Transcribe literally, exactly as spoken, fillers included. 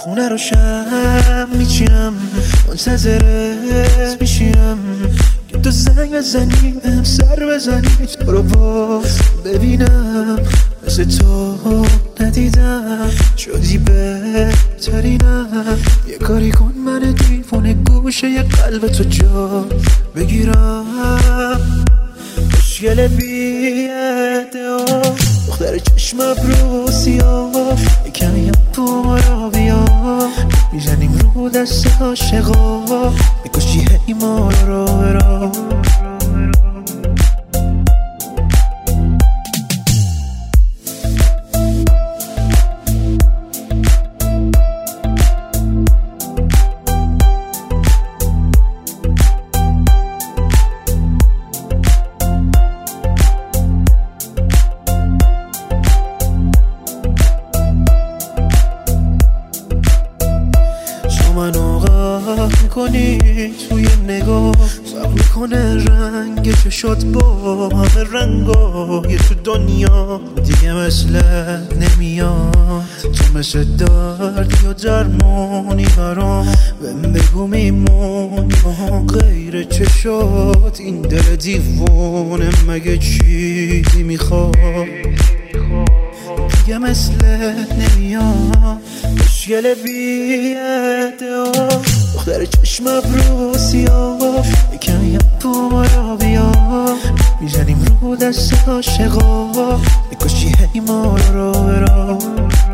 خونه رو شم میچینم، منتظرت میشینم که تو زنگ بزنی بهم سر بزنی، تو رو باز ببینم مثل تو ندیدم، شدی بهترینم. یه کاری کن من دیوونه گوشه یه قلب تو جا بگیرم، مشکل بیاده دختر چشم ابرو سیاه، یکمی هم تو ما را بیا میزنیم رو دست عاشقا، میکشی هی ما رو برا. میکنی توی نگاه فرق میکنه رنگ چشات با همه رنگای تو دنیا، دیگه مثلت نمیاد، تو مثل دردی و درمانی برام، بهم بگو میمونی غیر چشات، این دل دیوونه مگه چیزی میخواد، دیگه مثلت نمیاد، مشکل بیاده دختر چشم ابرو سیاه، یکمی هم تو ما را بیا میزنیم رو دست عاشقا، میکشی هی ما رو برا.